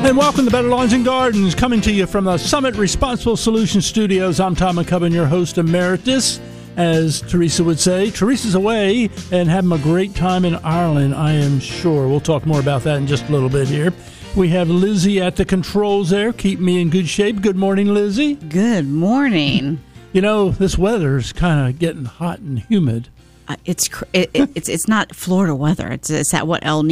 And welcome to Better Lawns and Gardens, coming to you from the Summit Responsible Solutions Studios. I'm Tom McCubbin, your host emeritus. As Teresa would say, Teresa's away and having a great time in Ireland, I am sure. We'll talk more about that in just a little bit here. We have Lizzie at the controls there, keep me in good shape. Good morning, Lizzie. Good morning. You know, this weather's kind of getting hot and humid. It's not Florida weather. It's that what, El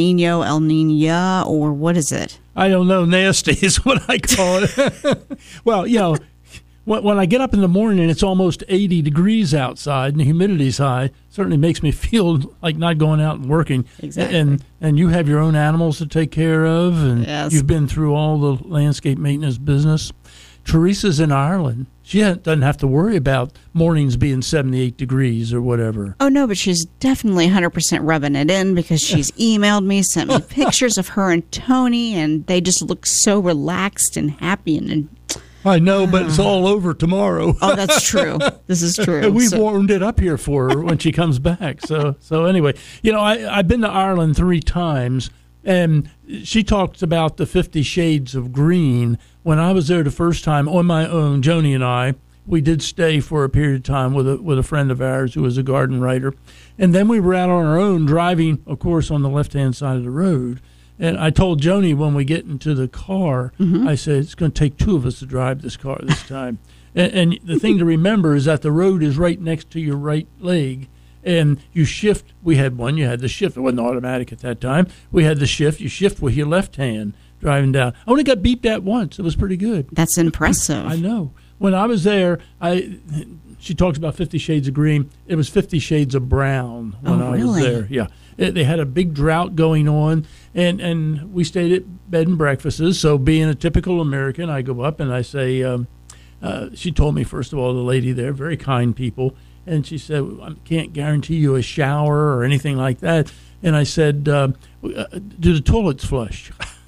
Nino, or what is it? I don't know. Nasty is what I call it. Well, you know, when I get up in the morning and it's almost 80 degrees outside and the humidity's high, it certainly makes me feel like not going out and working. Exactly. And you have your own animals to take care of, and yes. You've been through all the landscape maintenance business. Teresa's in Ireland. She doesn't have to worry about mornings being 78 degrees or whatever. Oh, no, but she's definitely 100% rubbing it in because she's emailed me, sent me pictures of her and Tony, and they just look so relaxed and happy. And I know, but it's all over tomorrow. Oh, that's true. This is true. We've warmed it up here for her when she comes back. So anyway, you know, I've been to Ireland 3 times, and she talks about the 50 Shades of Green. When I was there the first time on my own, Joni and I, we did stay for a period of time with a friend of ours who was a garden writer. And then we were out on our own driving, of course, on the left-hand side of the road. And I told Joni when we get into the car, I said, it's going to take 2 of us to drive this car this time. And the thing to remember is that the road is right next to your right leg. And you shift. We had one. You had the shift. It wasn't automatic at that time. We had the shift. You shift with your left hand driving down. I only got beeped at once. It was pretty good. That's impressive. I know. When I was there, she talks about 50 Shades of Green. It was 50 Shades of Brown when I was there. Yeah. They had a big drought going on, and we stayed at bed and breakfasts. So being a typical American, I go up and I say, she told me, first of all, the lady there, very kind people, and she said, I can't guarantee you a shower or anything like that. And I said, do the toilets flush?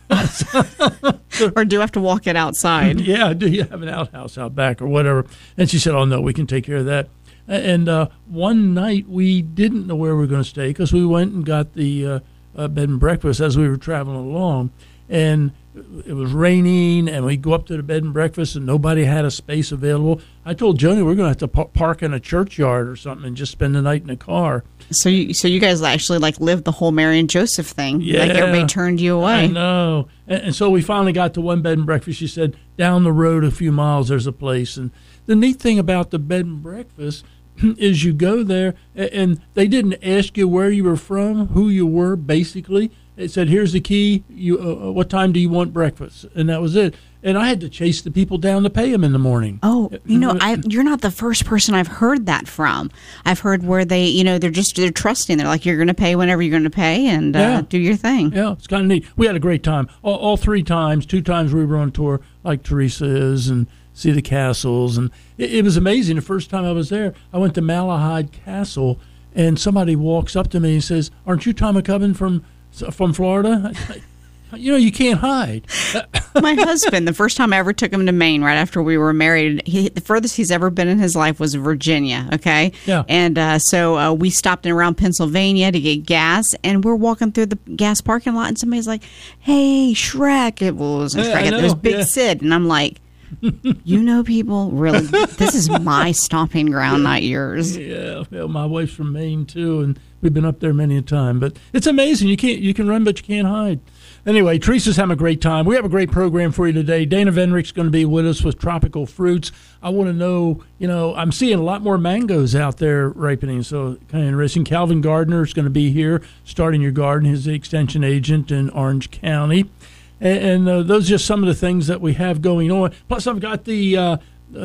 Or do you have to walk it outside? Yeah, do you have an outhouse out back or whatever? And she said, oh, no, we can take care of that. And one night we didn't know where we were going to stay because we went and got the bed and breakfast as we were traveling along. And it was raining, and we go up to the bed and breakfast, and nobody had a space available. I told Joni we're going to have to park in a churchyard or something and just spend the night in a car. So you guys actually lived the whole Mary and Joseph thing. Yeah. Like everybody turned you away. I know. And so we finally got to one bed and breakfast. She said, down the road a few miles there's a place. And the neat thing about the bed and breakfast is you go there, and they didn't ask you where you were from, who you were, basically. It said, here's the key. What time do you want breakfast? And that was it. And I had to chase the people down to pay them in the morning. Oh, you're not the first person I've heard that from. I've heard where they, they're trusting. They're like, you're going to pay whenever you're going to pay and do your thing. Yeah, it's kind of neat. We had a great time. All 3 times, 2 times we were on tour like Teresa is and see the castles. And it was amazing. The first time I was there, I went to Malahide Castle, and somebody walks up to me and says, aren't you Tom McCubbin from Florida? You can't hide. My husband, the first time I ever took him to Maine right after we were married, the furthest he's ever been in his life was Virginia, okay? Yeah. And so we stopped in around Pennsylvania to get gas, and we're walking through the gas parking lot, and somebody's like, hey, Shrek. It wasn't Shrek. It was Big Sid. And I'm like, people, really? This is my stomping ground, not yours. Yeah, my wife's from Maine, too, and we've been up there many a time. But it's amazing. You can run, but you can't hide. Anyway, Teresa's having a great time. We have a great program for you today. Dana Venrick's going to be with us with tropical fruits. I want to know, I'm seeing a lot more mangoes out there ripening, so kind of interesting. Calvin Gardner is going to be here, starting your garden. He's the extension agent in Orange County. And those are just some of the things that we have going on. Plus, I've got the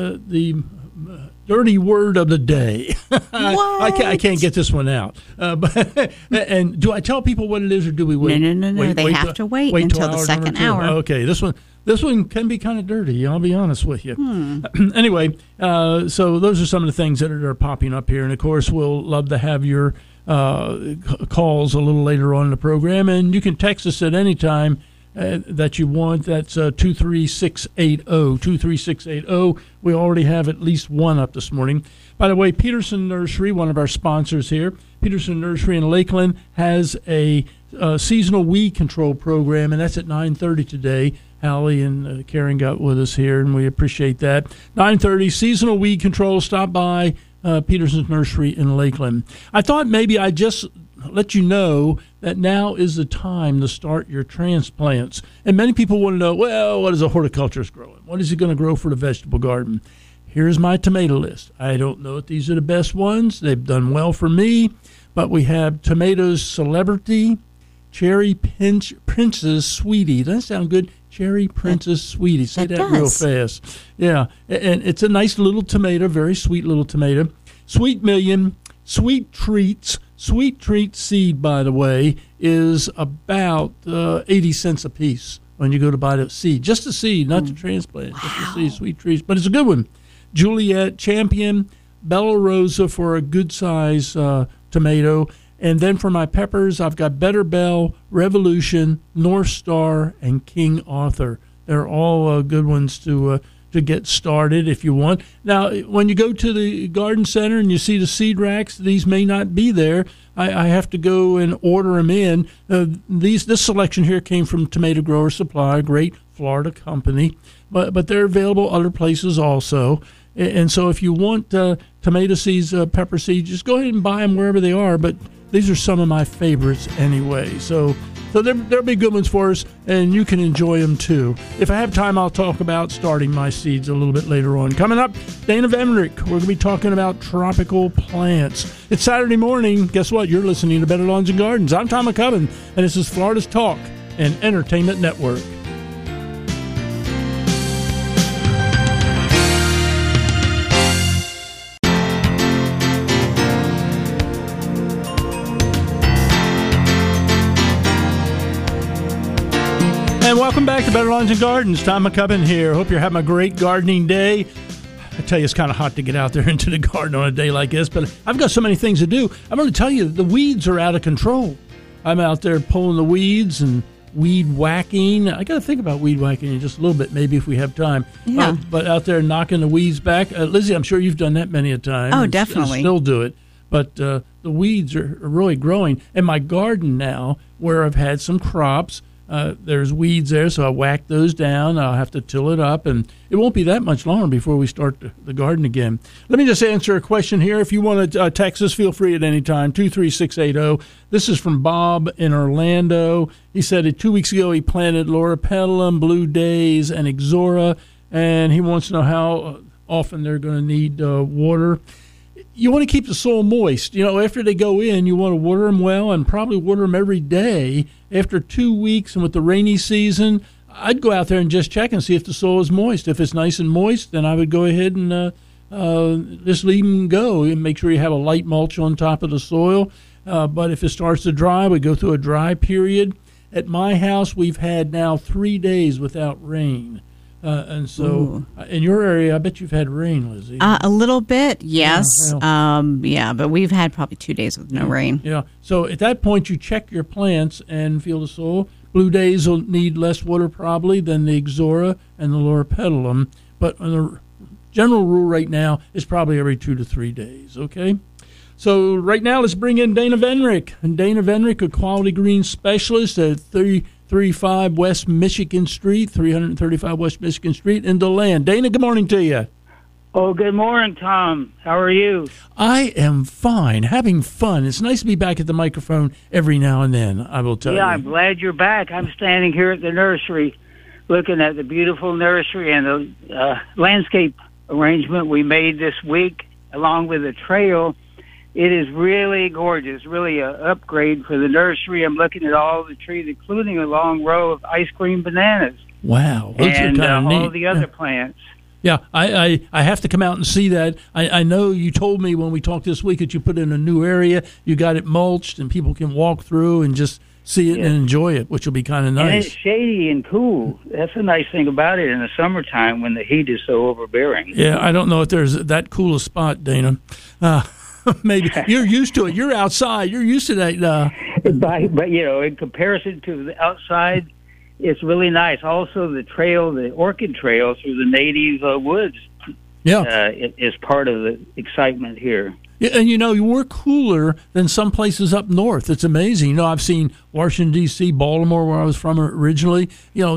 dirty word of the day. I can't get this one out. And do I tell people what it is, or do we wait? No. They have to wait until the second hour. Okay, this one can be kind of dirty. I'll be honest with you. Anyway, so those are some of the things that are popping up here, and of course, we'll love to have your calls a little later on in the program, and you can text us at any time that you want. That's 23680, 23680. We already have at least one up this morning. By the way, Peterson Nursery, one of our sponsors here, Peterson Nursery in Lakeland has a seasonal weed control program, and that's at 9:30 today. Hallie and Karen got with us here, and we appreciate that. 9:30, seasonal weed control. Stop by Peterson's Nursery in Lakeland. I thought maybe I'd just let you know that now is the time to start your transplants. And many people want to know, well, what is a horticulturist growing? What is he going to grow for the vegetable garden? Here's my tomato list. I don't know if these are the best ones. They've done well for me, but we have tomatoes Celebrity, Cherry Princess Sweetie. Doesn't that sound good? Cherry Princess Sweetie. Say that real fast. Yeah, and it's a nice little tomato, very sweet little tomato. Sweet Million, Sweet Treats. Sweet Treat seed, by the way, is about 80 cents a piece when you go to buy the seed. Just the seed, not the transplant. Wow. Just the seed, Sweet Treats. But it's a good one. Juliet, Champion, Bella Rosa for a good size tomato. And then for my peppers, I've got Better Bell, Revolution, North Star, and King Arthur. They're all good ones to get started if you want. Now, when you go to the garden center and you see the seed racks, these may not be there. I have to go and order them in. This selection here came from Tomato Grower Supply, a great Florida company, but they're available other places also. And so if you want tomato seeds, pepper seeds, just go ahead and buy them wherever they are. But these are some of my favorites anyway. So there'll be good ones for us, and you can enjoy them too. If I have time, I'll talk about starting my seeds a little bit later on. Coming up, Dana Venrick. We're going to be talking about tropical plants. It's Saturday morning. Guess what? You're listening to Better Lawns and Gardens. I'm Tom McCubbin, and this is Florida's Talk and Entertainment Network. And welcome back to Better Lawns and Gardens. Tom McCubbin here. Hope you're having a great gardening day. I tell you, it's kind of hot to get out there into the garden on a day like this, but I've got so many things to do. I'm going to tell you, the weeds are out of control. I'm out there pulling the weeds and weed whacking. I got to think about weed whacking in just a little bit, maybe if we have time. Yeah. But out there knocking the weeds back. Lizzie, I'm sure you've done that many a time. Oh, definitely. And still do it. But the weeds are really growing. And my garden now, where I've had some crops, there's weeds there, so I whack those down. I'll have to till it up, and it won't be that much longer before we start the garden again. Let me just answer a question here. If you want to text us, feel free at any time, 23680. This is from Bob in Orlando. He said 2 weeks ago he planted Loropetalum, Blue Days, and Ixora, and he wants to know how often they're going to need water. You want to keep the soil moist. You know, after they go in, you want to water them well and probably water them every day. After 2 weeks and with the rainy season, I'd go out there and just check and see if the soil is moist. If it's nice and moist, then I would go ahead and just leave them go and make sure you have a light mulch on top of the soil. But if it starts to dry, we go through a dry period. At my house, we've had now 3 days without rain. And so in your area, I bet you've had rain, Lizzie. A little bit, yes. Yeah, but we've had probably 2 days with no rain. Yeah. So at that point, you check your plants and feel the soil. Blue Days will need less water probably than the Ixora and the Loropetalum. But the general rule right now is probably every 2 to 3 days, okay? So right now, let's bring in Dana Venrick. And Dana Venrick, a quality green specialist at 335 West Michigan Street, 335 West Michigan Street in DeLand. Dana, good morning to you. Oh, good morning, Tom. How are you? I am fine, having fun. It's nice to be back at the microphone every now and then, I will tell you. Yeah, I'm glad you're back. I'm standing here at the nursery looking at the beautiful nursery and the landscape arrangement we made this week along with the trail. It is really gorgeous, really an upgrade for the nursery. I'm looking at all the trees, including a long row of ice cream bananas. Wow. Those and are kind of neat. All the other plants. Yeah, I have to come out and see that. I know you told me when we talked this week that you put in a new area, you got it mulched, and people can walk through and just see it and enjoy it, which will be kind of nice. And it's shady and cool. That's the nice thing about it in the summertime when the heat is so overbearing. Yeah, I don't know if there's that cool a spot, Dana. Maybe you're used to it. You're outside. You're used to that. But you know, in comparison to the outside, it's really nice. Also, the trail, the orchid trail through the native woods, is part of the excitement here. Yeah, and we're cooler than some places up north. It's amazing. I've seen Washington, D.C., Baltimore, where I was from originally,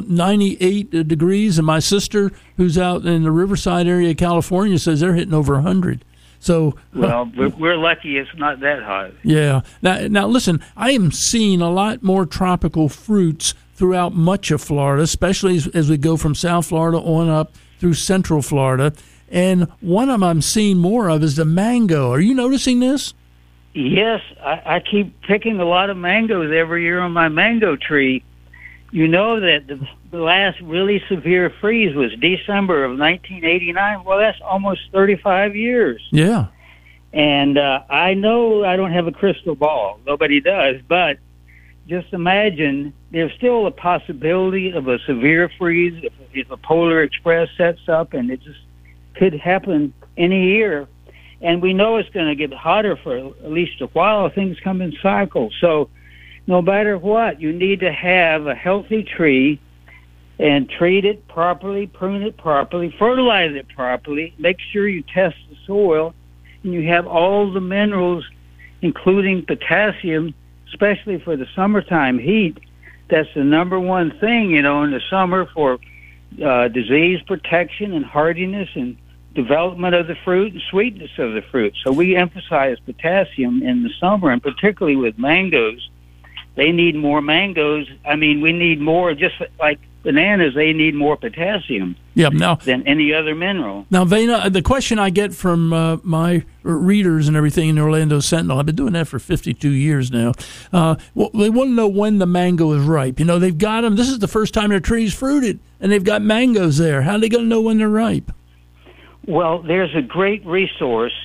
98 degrees. And my sister, who's out in the Riverside area of California, says they're hitting over 100. So, well, we're lucky it's not that hot. Yeah. Now, listen, I am seeing a lot more tropical fruits throughout much of Florida, especially as we go from South Florida on up through Central Florida. And one of them I'm seeing more of is the mango. Are you noticing this? Yes, I keep picking a lot of mangoes every year on my mango tree. You know that the last really severe freeze was December of 1989. Well, that's almost 35 years. Yeah. And I know I don't have a crystal ball. Nobody does. But just imagine there's still a possibility of a severe freeze if a polar express sets up, and it just could happen any year. And we know it's going to get hotter for at least a while. Things come in cycles. So no matter what, you need to have a healthy tree and treat it properly, prune it properly, fertilize it properly, make sure you test the soil, and you have all the minerals, including potassium, especially for the summertime heat. That's the number one thing, in the summer for disease protection and hardiness and development of the fruit and sweetness of the fruit. So we emphasize potassium in the summer, and particularly with mangoes. They need more mangoes. I mean, we need more, just like bananas, they need more potassium than any other mineral. Now, Vena, the question I get from my readers and everything in the Orlando Sentinel, I've been doing that for 52 years now. They want to know when the mango is ripe. They've got them. This is the first time their tree's fruited, and they've got mangoes there. How are they going to know when they're ripe? Well, there's a great resource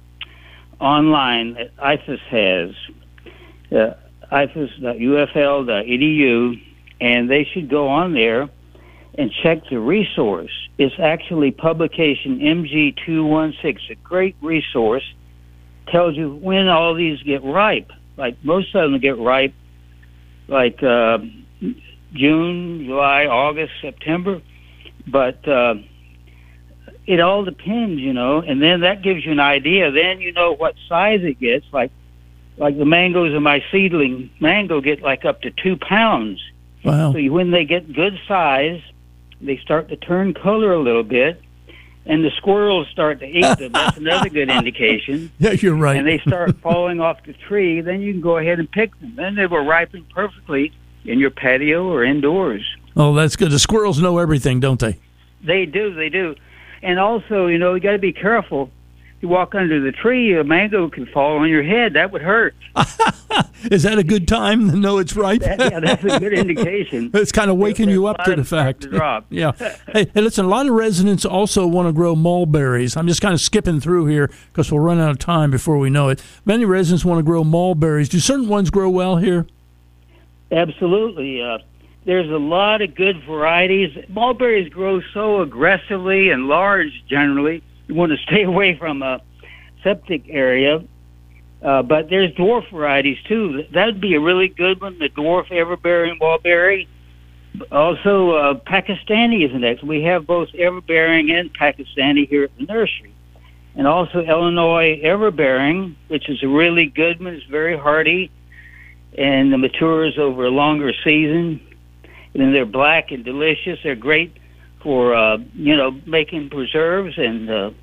online that IFAS has, ifas.ufl.edu, and they should go on there and check the resource. It's actually publication MG216, a great resource. Tells you when all these get ripe. Like most of them get ripe like June, July, August, September. But it all depends, and then that gives you an idea. Then you know what size it gets. Like the mangoes in my seedling mango get like up to 2 pounds. Wow. So when they get good size, they start to turn color a little bit, and the squirrels start to eat them. That's another good indication. Yeah, you're right. And they start falling off the tree, then you can go ahead and pick them. Then they will ripen perfectly in your patio or indoors. Oh, that's good. The squirrels know everything, don't they? They do. And also, you got to be careful. You walk under the tree, a mango can fall on your head. That would hurt. Is that a good time to know it's ripe? That's a good indication. It's kind of waking you up to the fact. Yeah. Hey, listen, a lot of residents also want to grow mulberries. I'm just kind of skipping through here because we'll run out of time before we know it. Many residents want to grow mulberries. Do certain ones grow well here? Absolutely. There's a lot of good varieties. Mulberries grow so aggressively and large generally. You want to stay away from a septic area. But there's dwarf varieties, too. That would be a really good one, the dwarf everbearing mulberry. Also, Pakistani is next. We have both everbearing and Pakistani here at the nursery. And also Illinois everbearing, which is a really good one. It's very hardy, and it matures over a longer season. And then they're black and delicious. They're great for, making preserves. And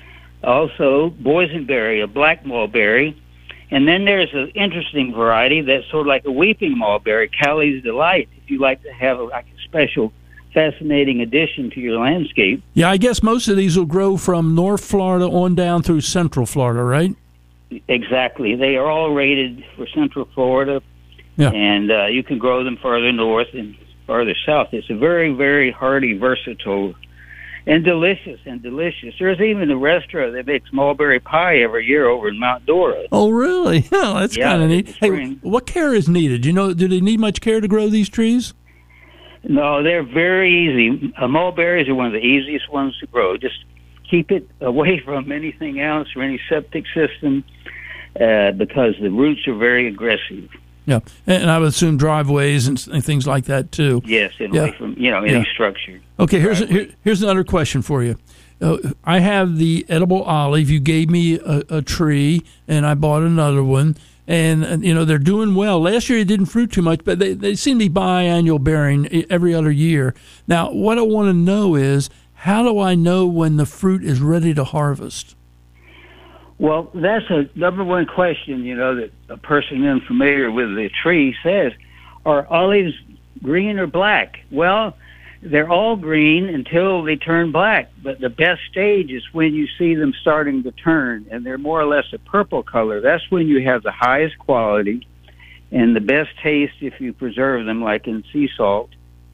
also boysenberry, a black mulberry. And then there's an interesting variety that's sort of like a weeping mulberry, Callie's Delight, if you like to have a special, fascinating addition to your landscape. Yeah, I guess most of these will grow from North Florida on down through Central Florida, right? Exactly. They are all rated for Central Florida, and you can grow them further north and farther south. It's a very, very hardy, versatile, and delicious. There's even a restaurant that makes mulberry pie every year over in Mount Dora. Oh, really? Oh, that's kind of neat. Hey, what care is needed? Do they need much care to grow these trees? No, they're very easy. Mulberries are one of the easiest ones to grow. Just keep it away from anything else or any septic system because the roots are very aggressive. Yeah, and I would assume driveways and things like that too. Yes, and away from any structure. Okay, here's another question for you. I have the edible olive. You gave me a tree, and I bought another one. And, they're doing well. Last year it didn't fruit too much, but they seem to be biannual bearing every other year. Now, what I want to know is, how do I know when the fruit is ready to harvest? Well, that's a number one question, that a person unfamiliar with the tree says. Are olives green or black? Well, they're all green until they turn black, but the best stage is when you see them starting to turn, and they're more or less a purple color. That's when you have the highest quality and the best taste if you preserve them, like in sea salt.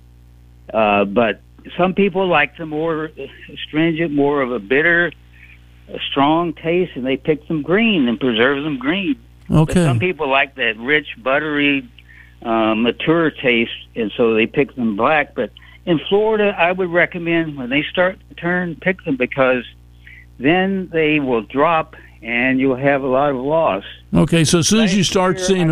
But some people like the more astringent, more of a bitter, a strong taste, and they pick them green and preserve them green. Okay. But some people like that rich, buttery, mature taste, and so they pick them black. But in Florida, I would recommend when they start to turn, pick them, because then they will drop and you'll have a lot of loss. Okay, so as soon as you start seeing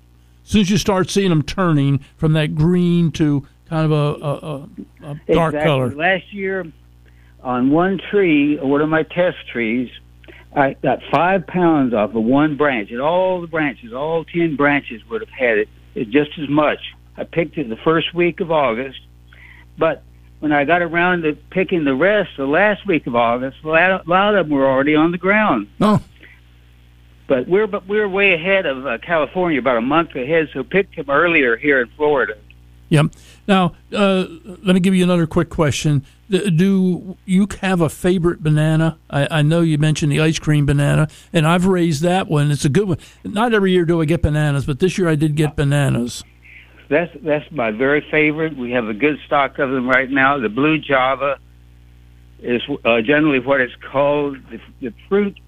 them turning from that green to kind of a dark color. Last year, on one tree, one of my test trees, I got 5 pounds off of one branch, and all the branches, all 10 branches would have had it just as much. I picked it the first week of August, but when I got around to picking the rest the last week of August, a lot of them were already on the ground. Oh. But we're way ahead of California, about a month ahead, so picked them earlier here in Florida. Yep. Now, let me give you another quick question. Do you have a favorite banana? I know you mentioned the ice cream banana, and I've raised that one. It's a good one. Not every year do I get bananas, but this year I did get bananas. That's my very favorite. We have a good stock of them right now. The blue Java is generally what it's called. The fruit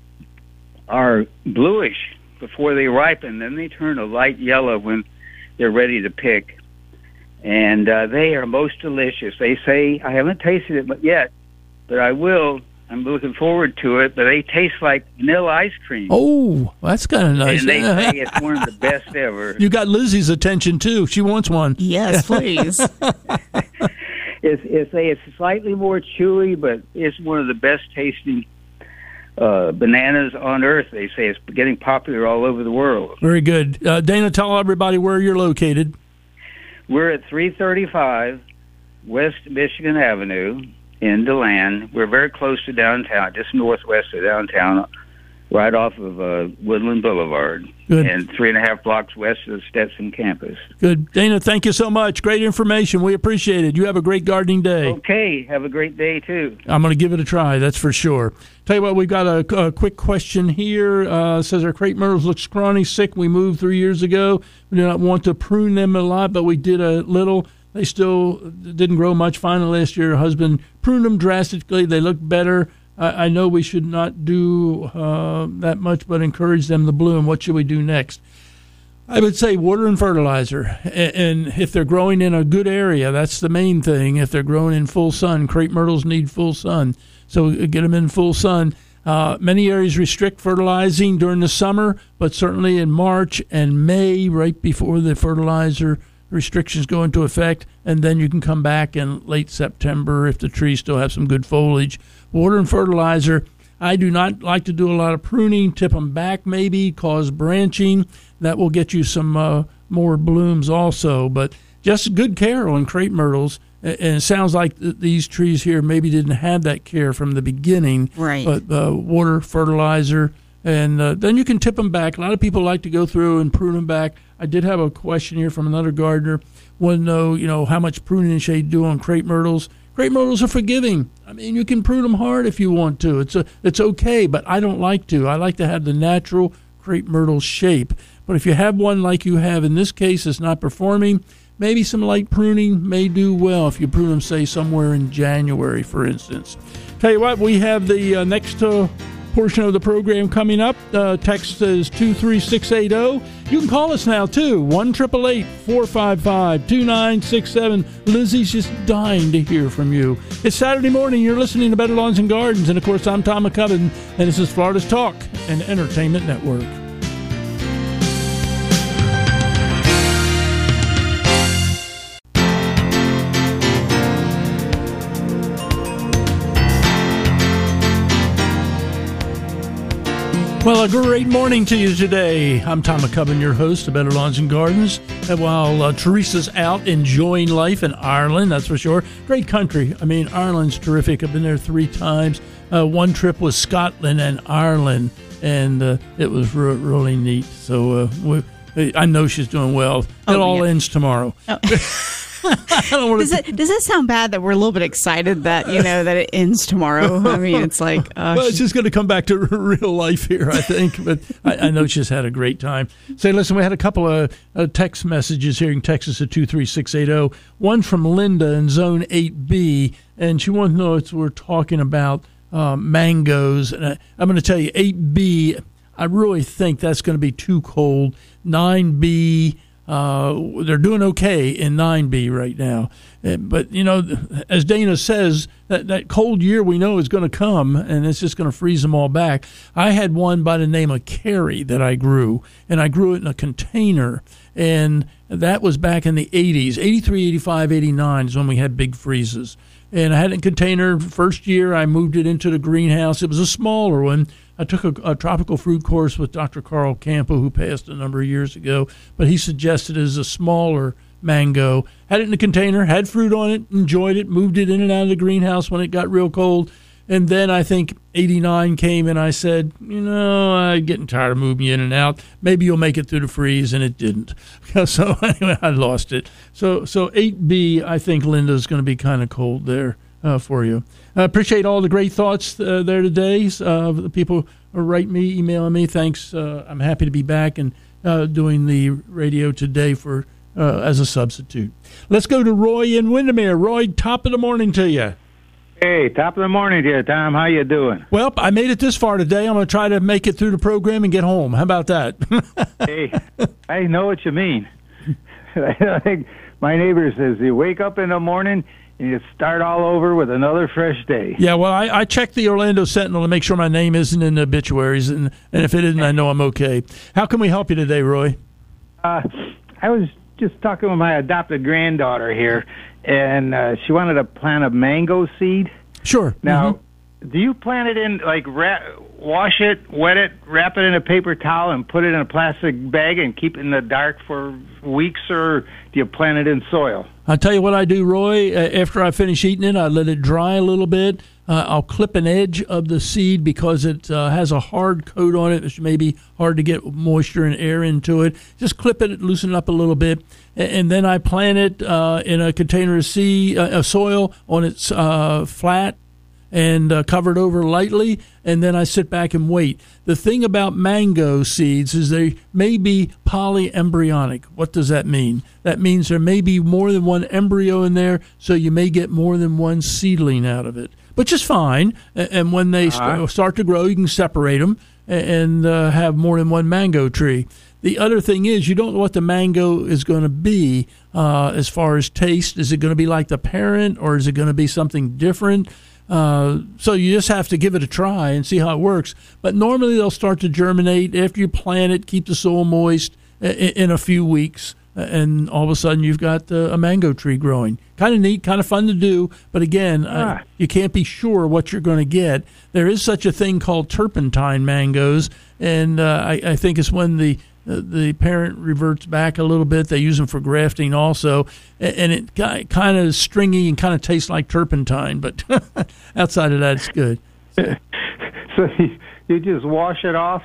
are bluish before they ripen. Then they turn a light yellow when they're ready to pick. And they are most delicious. They say, I haven't tasted it yet, but I will. I'm looking forward to it. But they taste like vanilla ice cream. Oh, that's kind of nice. And they say it's one of the best ever. You got Lizzie's attention, too. She wants one. Yes, please. It's slightly more chewy, but it's one of the best tasting bananas on earth. They say it's getting popular all over the world. Very good. Dana, tell everybody where you're located. We're at 335 West Michigan Avenue in DeLand. We're very close to downtown, just northwest of downtown, right off of Woodland Boulevard. Good. And 3.5 blocks west of the Stetson campus. Good. Dana, thank you so much. Great information. We appreciate it. You have a great gardening day. Okay. Have a great day, too. I'm going to give it a try, that's for sure. Tell you what, we've got a quick question here. Says our crepe myrtles look scrawny, sick. We moved 3 years ago. We do not want to prune them a lot, but we did a little. They still didn't grow much. Finally, last year, her husband pruned them drastically. They look better. I know we should not do that much, but encourage them to bloom. What should we do next? I would say water and fertilizer. And if they're growing in a good area, that's the main thing. If they're growing in full sun, crepe myrtles need full sun. So get them in full sun. Many areas restrict fertilizing during the summer, but certainly in March and May, right before the fertilizer restrictions go into effect, and then you can come back in late September if the trees still have some good foliage. Water and fertilizer. I do not like to do a lot of pruning. Tip them back maybe, cause branching. That will get you some more blooms also. But just good care on crepe myrtles. And it sounds like these trees here maybe didn't have that care from the beginning. Right. But water, fertilizer, and then you can tip them back. A lot of people like to go through and prune them back. I did have a question here from another gardener. Want to know, how much pruning should you do on crepe myrtles? Crepe myrtles are forgiving. I mean, you can prune them hard if you want to. It's okay, but I don't like to. I like to have the natural crepe myrtle shape. But if you have one like you have in this case that's not performing, maybe some light pruning may do well if you prune them, say, somewhere in January, for instance. Tell you what, we have the next portion of the program coming up. Text is 23680. You can call us now, too, 1-888-455-2967. Lizzie's just dying to hear from you. It's Saturday morning. You're listening to Better Lawns and Gardens. And, of course, I'm Tom McCubbin, and this is Florida's Talk and Entertainment Network. Well, a great morning to you today. I'm Tom McCubbin, your host of Better Lawns and Gardens. And while Teresa's out enjoying life in Ireland, that's for sure. Great country. I mean, Ireland's terrific. I've been there 3 times. One trip was Scotland and Ireland, and it was really neat. So I know she's doing well. It all ends tomorrow. Oh. Does it sound bad that we're a little bit excited that that it ends tomorrow? I mean, it's like well, it's just going to come back to real life here, I think. But I know she's had a great time. Say, listen, we had a couple of text messages here in Texas at 23680. One from Linda in Zone 8B, and she wants to know if we're talking about mangoes. And I'm going to tell you, 8B, I really think that's going to be too cold. 9B. They're doing okay in 9B right now. But, as Dana says, that cold year we know is going to come, and it's just going to freeze them all back. I had one by the name of Carrie that I grew, and I grew it in a container, and that was back in the 80s. 83, 85, 89 is when we had big freezes. And I had it in a container. First year, I moved it into the greenhouse. It was a smaller one. I took a tropical fruit course with Dr. Carl Campo, who passed a number of years ago, but he suggested it as a smaller mango. Had it in a container, had fruit on it, enjoyed it, moved it in and out of the greenhouse when it got real cold. And then I think 89 came, and I said, I'm getting tired of moving you in and out. Maybe you'll make it through the freeze, and it didn't. So anyway, I lost it. So 8B, I think Linda's going to be kind of cold there for you. I appreciate all the great thoughts there today. The people write me, emailing me. Thanks. I'm happy to be back and doing the radio today for as a substitute. Let's go to Roy in Windermere. Roy, top of the morning to you. Hey, top of the morning to you, Tom. How you doing? Well, I made it this far today. I'm going to try to make it through the program and get home. How about that? Hey, I know what you mean. I think my neighbor says you wake up in the morning and you start all over with another fresh day. Yeah, well, I checked the Orlando Sentinel to make sure my name isn't in the obituaries, and if it isn't, I know I'm okay. How can we help you today, Roy? I was just talking with my adopted granddaughter here, and she wanted to plant a mango seed. Sure. Now, do you plant it in, wash it, wet it, wrap it in a paper towel, and put it in a plastic bag and keep it in the dark for weeks, or do you plant it in soil? I'll tell you what I do, Roy. After I finish eating it, I let it dry a little bit. I'll clip an edge of the seed because it has a hard coat on it. It may be hard to get moisture and air into it. Just clip it, loosen it up a little bit, and then I plant it in a container of soil on its flat and covered over lightly, and then I sit back and wait. The thing about mango seeds is they may be polyembryonic. What does that mean? That means there may be more than one embryo in there, so you may get more than one seedling out of it, which is fine. And when they start to grow, you can separate them and have more than one mango tree. The other thing is you don't know what the mango is going to be as far as taste. Is it going to be like the parent, or is it going to be something different? So you just have to give it a try and see how it works. But normally they'll start to germinate after you plant it, keep the soil moist in a few weeks, and all of a sudden you've got a mango tree growing. Kind of neat, kind of fun to do, but again, you can't be sure what you're going to get. There is such a thing called turpentine mangoes, and I think it's when the parent reverts back a little bit. They use them for grafting also, and it kind of stringy and kind of tastes like turpentine, but outside of that, it's good. So you just wash it off?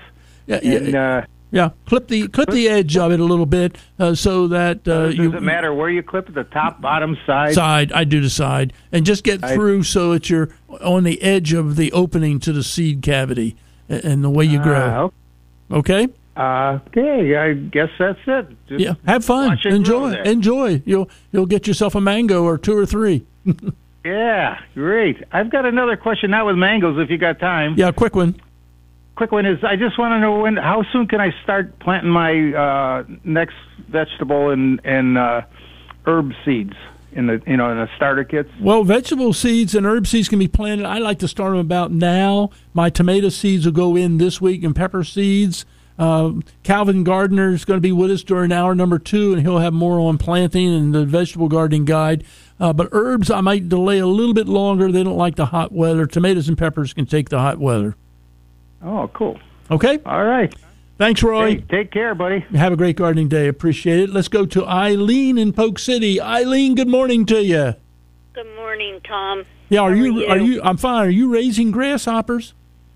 Yeah, clip the edge of it a little bit so that does it matter where you clip it? The top, bottom, side? Side. I do the side, and just get through so that you're on the edge of the opening to the seed cavity, and the way you grow. Okay. Okay, I guess that's it. Just have fun, enjoy. You'll get yourself a mango or 2 or 3. Yeah, great. I've got another question, not with mangoes, if you got time. Yeah, quick one. Quick one is, I just want to know how soon can I start planting my next vegetable and herb seeds in the starter kits? Well, vegetable seeds and herb seeds can be planted. I like to start them about now. My tomato seeds will go in this week, and pepper seeds. Calvin Gardner is going to be with us during hour number 2, and he'll have more on planting and the vegetable gardening guide. But herbs, I might delay a little bit longer. They don't like the hot weather. Tomatoes and peppers can take the hot weather. Oh, cool. Okay? All right. Thanks, Roy. Hey, take care, buddy. Have a great gardening day. Appreciate it. Let's go to Eileen in Polk City. Eileen, good morning to you. Good morning, Tom. Yeah, are How you? I'm fine. Are you raising grasshoppers?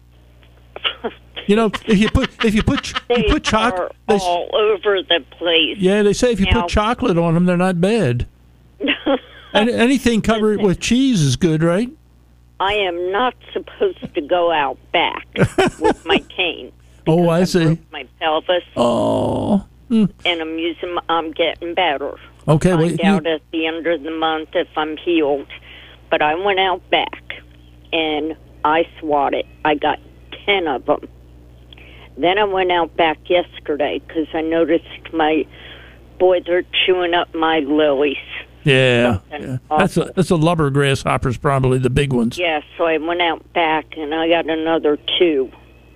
You know, if you put chocolate all over the place. Yeah, they say if you put chocolate on them, they're not bad. And anything covered with cheese is good, right? I am not supposed to go out back with my cane. Oh, I see. Broke my pelvis. Oh. And I'm getting better. Okay. Find out at the end of the month if I'm healed. But I went out back and I swatted. I got 10 of them. Then I went out back yesterday because I noticed my boys are chewing up my lilies. Yeah. That's a lubber grasshopper's probably the big ones. Yeah, so I went out back and I got another 2.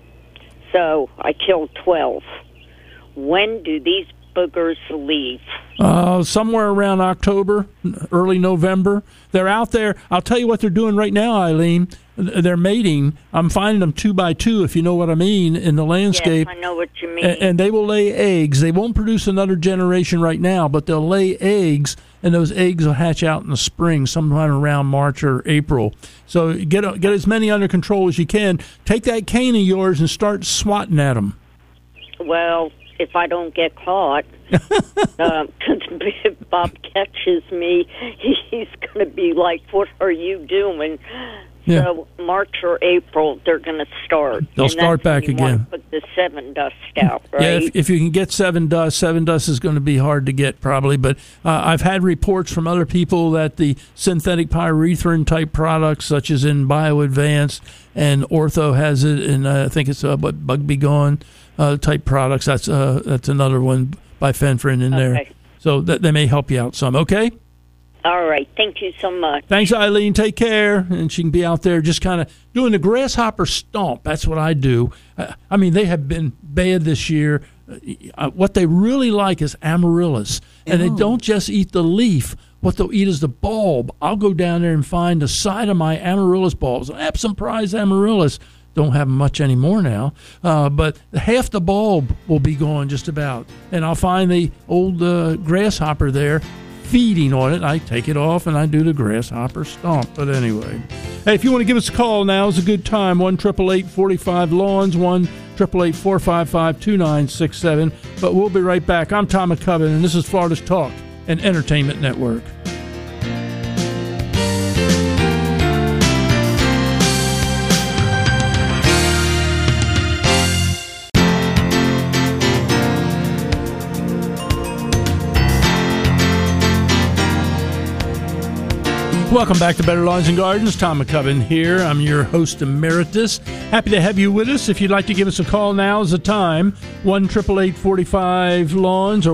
So I killed 12. When do these boogers leave? Somewhere around October, early November. They're out there. I'll tell you what they're doing right now, Eileen. They're mating. I'm finding them 2 by 2, if you know what I mean, in the landscape. Yes, I know what you mean. And they will lay eggs. They won't produce another generation right now, but they'll lay eggs, and those eggs will hatch out in the spring, sometime around March or April. So get as many under control as you can. Take that cane of yours and start swatting at them. Well, if I don't get caught, because if Bob catches me, he's going to be like, what are you doing? Yeah. So March or April, they're going to start. They'll start back again. Put the 7 dust out, right? Yeah, if you can get 7 dust is going to be hard to get probably. But I've had reports from other people that the synthetic pyrethrin type products, such as in BioAdvanced and Ortho has it, and I think it's Bug Be Gone type products. That's another one by Fenfrin in there. So that they may help you out some. Okay. All right. Thank you so much. Thanks, Eileen. Take care. And she can be out there just kind of doing the grasshopper stomp. That's what I do. I mean, they have been bad this year. What they really like is amaryllis. And they don't just eat the leaf. What they'll eat is the bulb. I'll go down there and find the side of my amaryllis bulbs. Epsom Prize amaryllis. Don't have much anymore now. But half the bulb will be gone just about. And I'll find the old grasshopper there, feeding on it. I take it off and I do the grasshopper stomp. But anyway, hey, if you want to give us a call, now is a good time. 1-888-45-LAWNS, 1-888-455-2967. But we'll be right back. I'm Tom McCubbin, and this is Florida's Talk and Entertainment Network. Welcome back to Better Lawns and Gardens. Tom McCubbin here. I'm your host emeritus. Happy to have you with us. If you'd like to give us a call, now is the time. 1-888-45-LAWNS or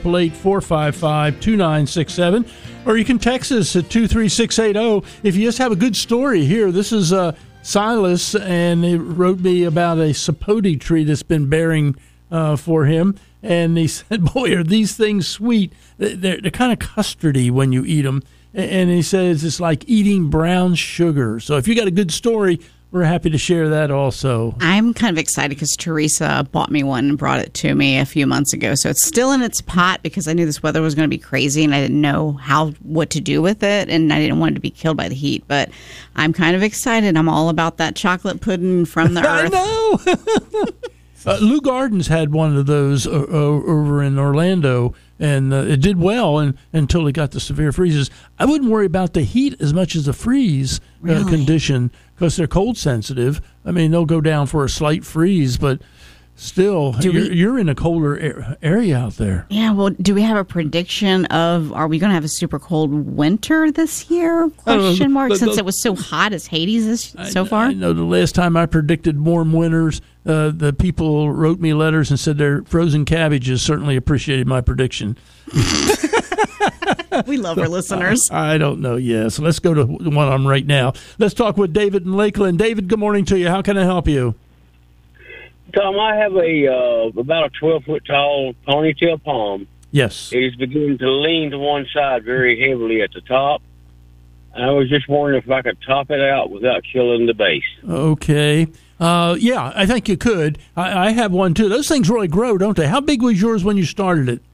1-888-455-2967. Or you can text us at 23680. If you just have a good story here, this is Silas, and he wrote me about a sapote tree that's been bearing for him. And he said, boy, are these things sweet. They're kind of custardy when you eat them. And he says it's like eating brown sugar. So if you got a good story, we're happy to share that also. I'm kind of excited because Teresa bought me one and brought it to me a few months ago. So it's still in its pot because I knew this weather was going to be crazy and I didn't know what to do with it. And I didn't want it to be killed by the heat. But I'm kind of excited. I'm all about that chocolate pudding from the earth. I know. Lou Gardens had one of those over in Orlando, and it did well until it got the severe freezes. I wouldn't worry about the heat as much as the freeze condition because they're cold sensitive. I mean, they'll go down for a slight freeze, but still, you're in a colder area out there. Yeah, well, do we have a prediction of, are we going to have a super cold winter this year? Question mark, since it was so hot as Hades so far? I know the last time I predicted warm winters, the people wrote me letters and said their frozen cabbages certainly appreciated my prediction. We love our listeners. I don't know. Yeah, so let's go to one I'm right now. Let's talk with David in Lakeland. David, good morning to you. How can I help you? Tom, I have about a 12-foot tall ponytail palm. Yes. It is beginning to lean to one side very heavily at the top. I was just wondering if I could top it out without killing the base. Okay. Yeah, I think you could. I have one too. Those things really grow, don't they? How big was yours when you started it?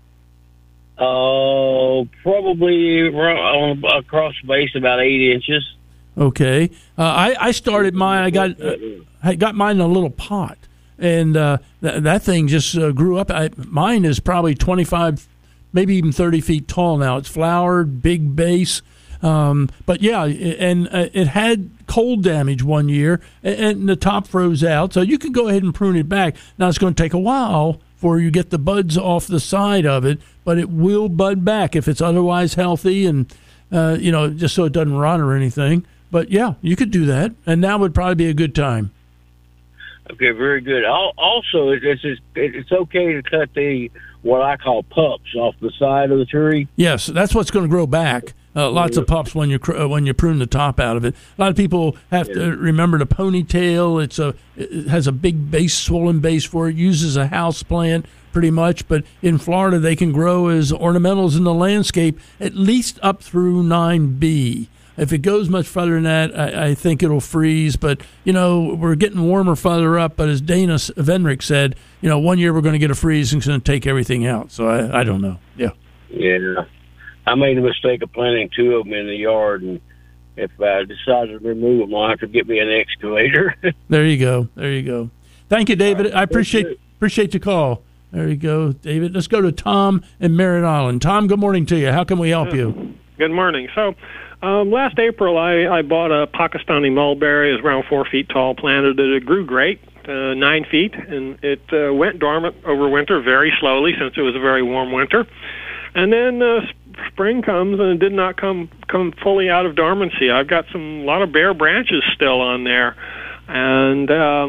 Probably across the base about 8 inches. Okay. I started mine. I got mine in a little pot, and that thing just grew up. Mine is probably 25, maybe even 30 feet tall now. It's flowered, big base. But yeah, and it had cold damage one year, and the top froze out. So you can go ahead and prune it back. Now it's going to take a while before you get the buds off the side of it, but it will bud back if it's otherwise healthy, and just so it doesn't rot or anything. But yeah, you could do that, and now would probably be a good time. Okay, very good. Also, it's okay to cut what I call pups off the side of the tree. Yes, that's what's going to grow back. Lots of pups when you prune the top out of it. A lot of people have to remember the ponytail. It has a big base, swollen base for it. Uses a house plant pretty much, but in Florida they can grow as ornamentals in the landscape at least up through 9B. If it goes much further than that, I think it'll freeze. But, we're getting warmer further up. But as Dana Vendrick said, 1 year we're going to get a freeze and it's going to take everything out. So I don't know. Yeah. Yeah. I made a mistake of planting 2 of them in the yard. And if I decide to remove them, I'll have to get me an excavator. There you go. Thank you, David. I appreciate the call. There you go, David. Let's go to Tom in Merritt Island. Tom, good morning to you. How can we help you? Good morning. So, last April, I bought a Pakistani mulberry. It was around 4 feet tall, planted it. It grew great, 9 feet, and it went dormant over winter very slowly since it was a very warm winter. And then spring comes, and it did not come fully out of dormancy. I've got a lot of bare branches still on there. And,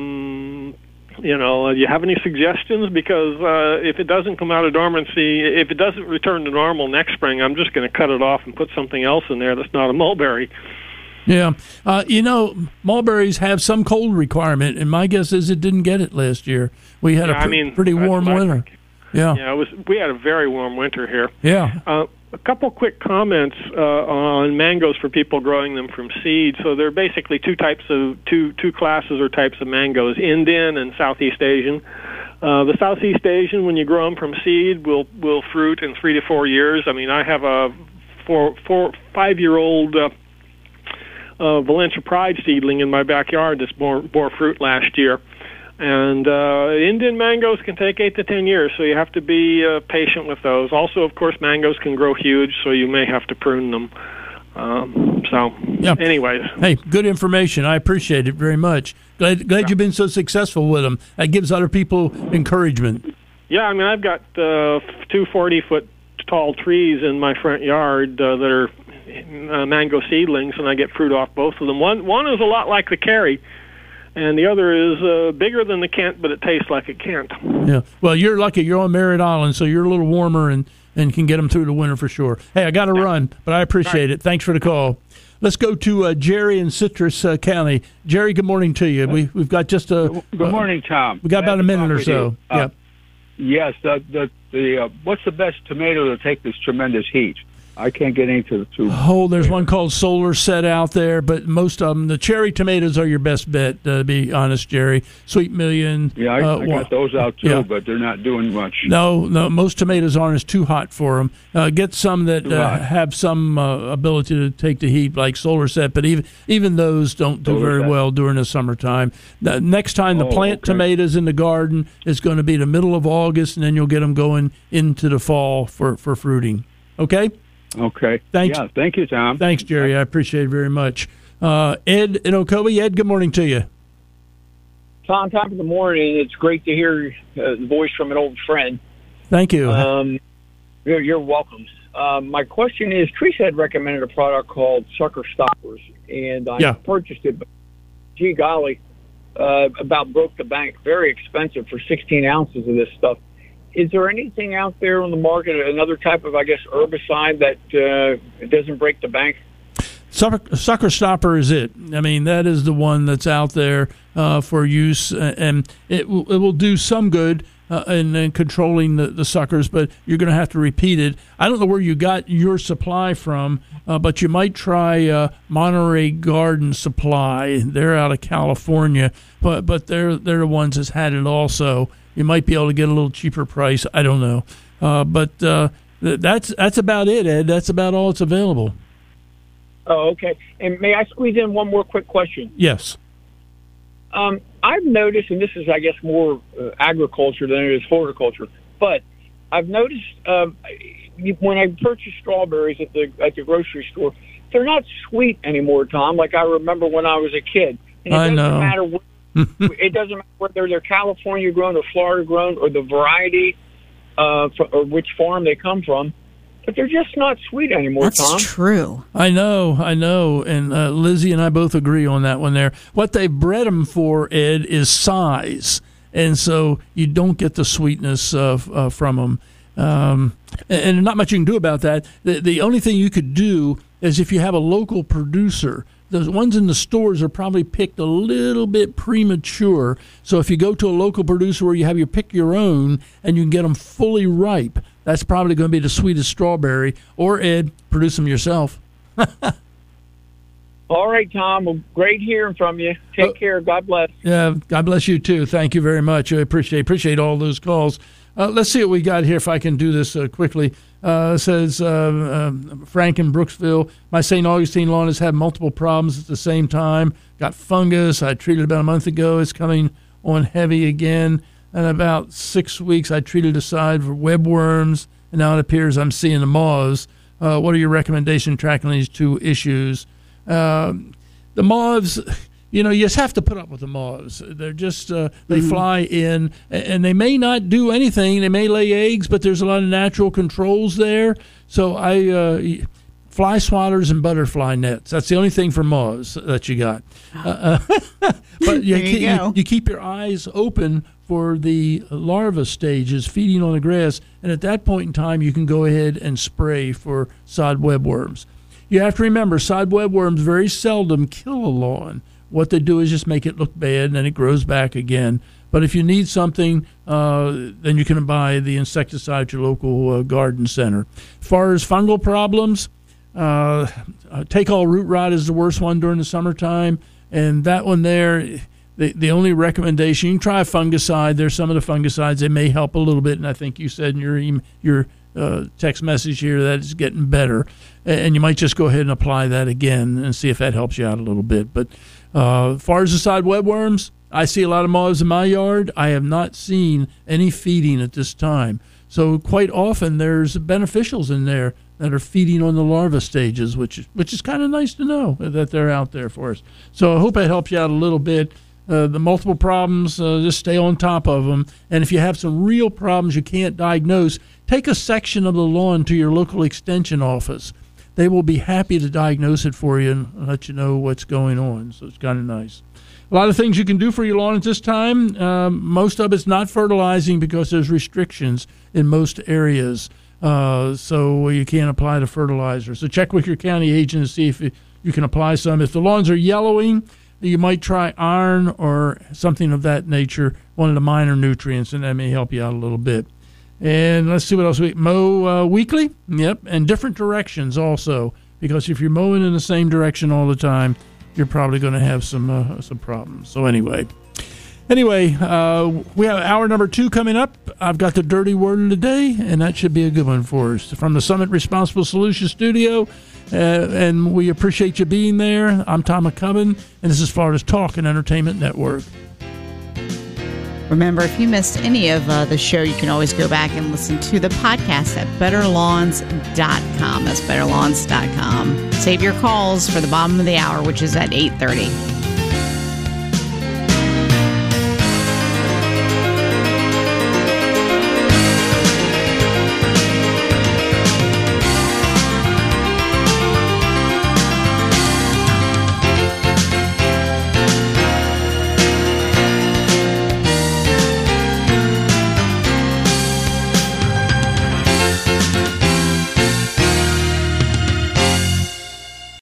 do you have any suggestions? Because if it doesn't come out of dormancy, if it doesn't return to normal next spring, I'm just going to cut it off and put something else in there that's not a mulberry. Yeah. Mulberries have some cold requirement, and my guess is it didn't get it last year. We had pretty warm winter. Yeah, we had a very warm winter here. Yeah. A couple quick comments on mangoes for people growing them from seed. So there are basically two classes or types of mangoes: Indian and Southeast Asian. The Southeast Asian, when you grow them from seed, will fruit in 3 to 4 years. I mean, I have a 5-year-old Valencia Pride seedling in my backyard that's bore fruit last year. And Indian mangoes can take 8 to 10 years, so you have to be patient with those. Also, of course, mangoes can grow huge, so you may have to prune them. Anyways. Hey, good information. I appreciate it very much. Glad you've been so successful with them. That gives other people encouragement. Yeah, I mean, I've got 2 40-foot tall trees in my front yard that are mango seedlings, and I get fruit off both of them. One is a lot like the Kerry, and the other is bigger than the Kent, but it tastes like a Kent. Yeah. Well, you're lucky. You're on Merritt Island, so you're a little warmer and can get them through the winter for sure. Hey, I got to run, but I appreciate it. Thanks for the call. Let's go to Jerry in Citrus County. Jerry, good morning to you. We've got just a... Good morning, Tom. We got about a minute or so. Yes. What's the best tomato to take this tremendous heat? I can't get into the two. Oh, there's one called Solar Set out there, but most of them, the cherry tomatoes are your best bet, to be honest, Jerry. Sweet Million. Yeah, I got those out too, but they're not doing much. No, most tomatoes aren't as too hot for them. Get some that have some ability to take the heat, like Solar Set, but even those don't do very well during the summertime. The next time the plant tomatoes in the garden is going to be the middle of August, and then you'll get them going into the fall for fruiting. Okay? Okay. Thanks. Yeah, thank you, Tom. Thanks, Jerry. I appreciate it very much. Ed in Ocoee. Ed, good morning to you. Tom, top of the morning. It's great to hear the voice from an old friend. Thank you. You're welcome. My question is, Teresa had recommended a product called Sucker Stoppers, and I purchased it. But gee golly, about broke the bank. Very expensive for 16 ounces of this stuff. Is there anything out there on the market, another type of, I guess, herbicide that doesn't break the bank? Sucker Stopper is it. I mean, that is the one that's out there for use, and it will do some good. and then controlling the suckers, but you're going to have to repeat it. I don't know where you got your supply from, but you might try Monterey Garden Supply. They're out of California, but they're the ones that's had it also. You might be able to get a little cheaper price. I don't know, but that's about it, Ed. That's about all that's available. Oh, okay. And may I squeeze in one more quick question? Yes. I've noticed, and this is, I guess, more agriculture than it is horticulture, but I've noticed when I purchase strawberries at the grocery store, they're not sweet anymore, Tom, like I remember when I was a kid. And I know. It doesn't matter whether they're California grown or Florida grown or the variety or which farm they come from. But they're just not sweet anymore, That's Tom. That's true. I know. And Lizzie and I both agree on that one there. What they bred them for, Ed, is size. And so you don't get the sweetness from them. And not much you can do about that. The only thing you could do is if you have a local producer. The ones in the stores are probably picked a little bit premature. So if you go to a local producer where you have pick your own and you can get them fully ripe, that's probably going to be the sweetest strawberry. Or, Ed, produce them yourself. All right, Tom. Well, great hearing from you. Take care. God bless. Yeah, God bless you, too. Thank you very much. I appreciate all those calls. Let's see what we got here, if I can do this quickly. Says Frank in Brooksville, my St. Augustine lawn has had multiple problems at the same time. Got fungus. I treated about a month ago. It's coming on heavy again. In about 6 weeks, I treated the side for webworms, and now it appears I'm seeing the moths. What are your recommendations tracking these two issues? The moths, you just have to put up with the moths. They're just, they fly in, and they may not do anything. They may lay eggs, but there's a lot of natural controls there. So fly swatters and butterfly nets. That's the only thing for moths that you got. But you keep your eyes open for the larva stages feeding on the grass, and at that point in time, you can go ahead and spray for sod webworms. You have to remember, sod webworms very seldom kill a lawn. What they do is just make it look bad, and then it grows back again. But if you need something, then you can buy the insecticide at your local garden center. As far as fungal problems, take-all root rot is the worst one during the summertime, and that one there, the only recommendation, you can try a fungicide. There's some of the fungicides that may help a little bit, and I think you said in your text message here that it's getting better, and you might just go ahead and apply that again and see if that helps you out a little bit. But as far as the side webworms, I see a lot of moths in my yard. I have not seen any feeding at this time. So quite often there's beneficials in there that are feeding on the larva stages, which is kind of nice to know that they're out there for us. So I hope that helps you out a little bit. The multiple problems, just stay on top of them. And if you have some real problems you can't diagnose, take a section of the lawn to your local extension office. They will be happy to diagnose it for you and let you know what's going on. So it's kind of nice. A lot of things you can do for your lawn at this time. Most of it's not fertilizing because there's restrictions in most areas. So you can't apply the fertilizer. So check with your county agent to see if you can apply some. If the lawns are yellowing, you might try iron or something of that nature, one of the minor nutrients, and that may help you out a little bit. And let's see what else we mow weekly. Yep, and different directions also, because if you're mowing in the same direction all the time, you're probably going to have some problems. So anyway, we have hour number 2 coming up. I've got the dirty word of the day, and that should be a good one for us. From the Summit Responsible Solutions Studio, and we appreciate you being there. I'm Tom McCubbin, and this is Florida's Talk and Entertainment Network. Remember, if you missed any of the show, you can always go back and listen to the podcast at betterlawns.com. That's betterlawns.com. Save your calls for the bottom of the hour, which is at 8:30.